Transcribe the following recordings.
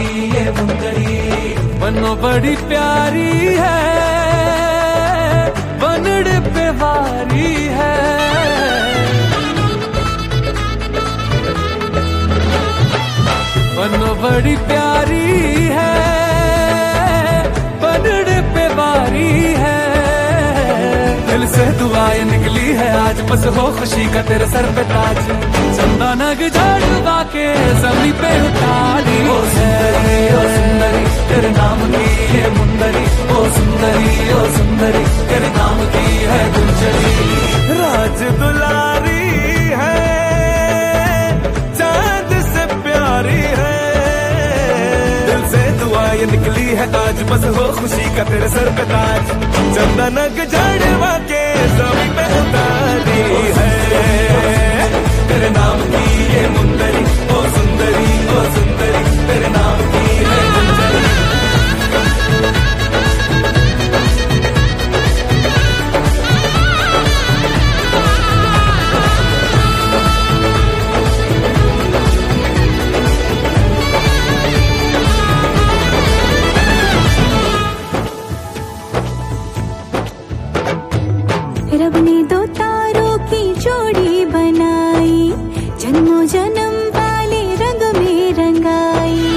ये मुंदरी बनो बड़ी प्यारी है, बनड़ पे वारी है। बनो बड़ी प्यारी है, बनड़ पे वारी है। दिल से दुआएं निकली है आज, बस हो खुशी का तेरे सर पे ताज। चंदा नग झाड़वा के जमी पे उतारी। ओ सुंदरी तेरे नाम की ये मुंदरी। ओ सुंदरी तेरे नाम की है गुंजरी। राज दुलारी है, चांद से प्यारी है। दिल से दुआएं निकली है आज, बस हो खुशी का तेरे सर पे ताज। चंदा नग झाड़वा के जमी पे उतारी है। तेरे नाम की ये मुंदरी। ओ सुंदरी तेरे नाम की है गुंजरी। रब ने दो तारों की जोड़ी बनाई, जन्मों जन्म वाले रंग में रंगाई।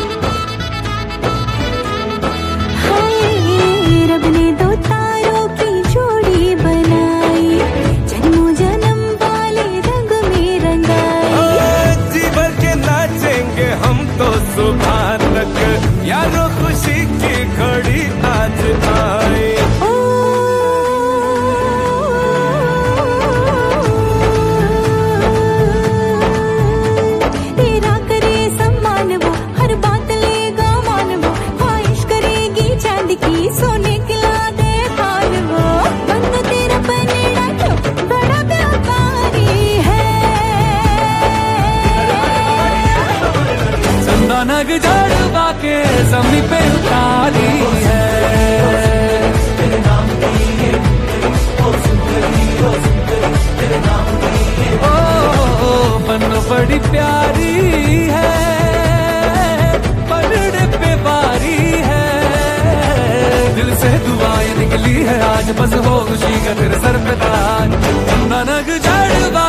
हाय रब ने दो तारों की जोड़ी बनाई, जन्मों जन्म वाले रंग में रंगाई। जी भर के नाचेंगे हम तो सुबह तक, यारो खुशी की घड़ी आज आई। सोने खिला दे थाल वो, बंद तेरा पनेड़ा क्यों बड़ा व्यापारी है। चंदा नग झाड़वा के जमी पे उतारी है। तेरे नाम की ये मुंदरी। ओ सुंदरी तेरे नाम की ये। ओ बनो बड़ी प्यारी है, बनड़ पे वारी है। दिल से दुआएं निकली है आज, बस हो खुशी का तेरे सर पे ताज। चंदा नग झाड़वा